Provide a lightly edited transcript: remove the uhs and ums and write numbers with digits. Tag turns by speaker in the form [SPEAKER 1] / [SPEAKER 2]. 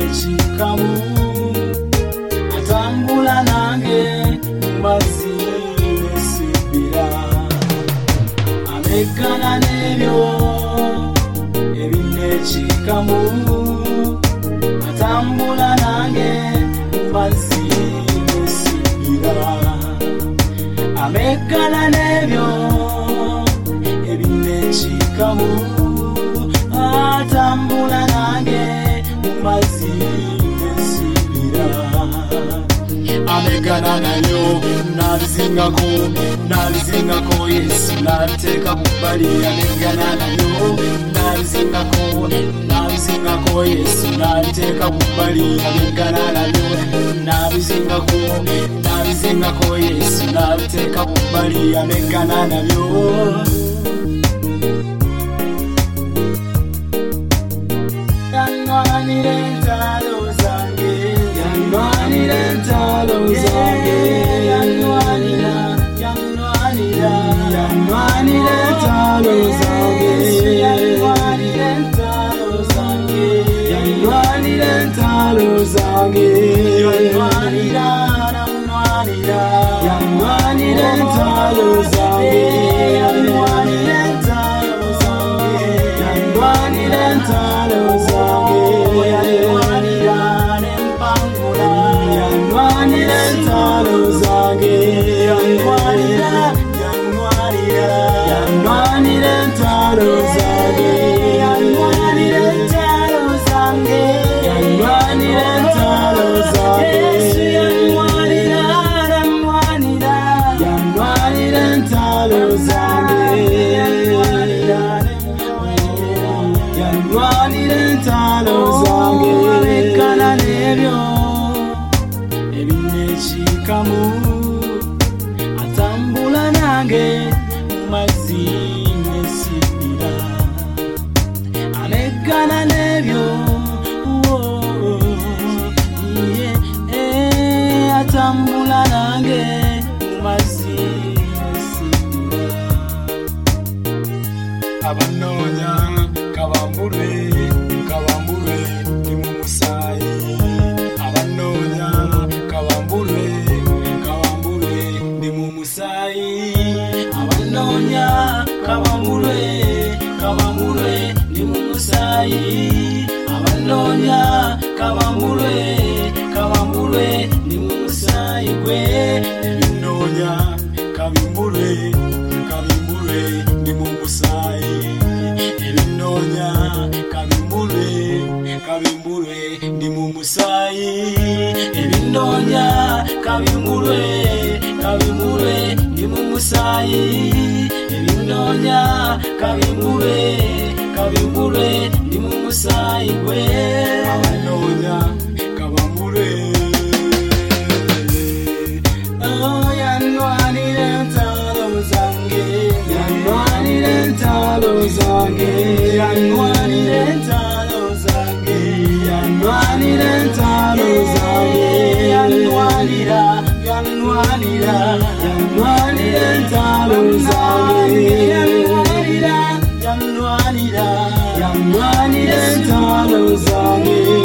[SPEAKER 1] ebinechikamu atambula nange mumazzi nesibira amegana nebyo ebinechikamu atambula nange mumazzi nesibira amegana nebyo ebinechikamu atambula nange mumazzi nesibira amegana nayo nabizingako Yesu nabiteeka kubbali amegana nayo nabizingako Yesu nabiteeka kubbali amegana nayo nabizingako Yesu nabiteeka kubbali amegana nabyo yanwanira entalo zange yanwanira entalo zange yanwanira entalo zange yanwanira entalo zange yanwanira entalo zange yanwanira entalo zange yanwanira entalo zange yanwanira entalo zange yanwanira nempangula yanwanira entalo zange yanwanira entalo zange yanwanira entalo zange yanwanira entalo zange Yesu yanwanira entalo zange yanwanira entalo zange amegana nebyo ebinechikamu atambula nange mumazzi nesibira amegana nebyo atambula nange mumazzi nesibira abanoonya kabambulwe ndi mu musaayi abanoonya kabambulwe ndi mu musaayi abanoonya kabambulwe ndi mu musaayi abanoonya kabambulwe ndi mu musaayi gwe ebinoonya kabimbulwe ndi mu musaayi ebinoonya kabimbulwe ndi mu musaayi ebinoonya kabimbulwe ndi mu musaayi ebinoonya kabimbulwe ndi mu musaayi gwe abanoonya kabambulwe yanwanira entalo zange yanwanira entalo zange yanwanira entalo zange yanwanira entalo zange yanwanira entalo zange yanwanira entalo zange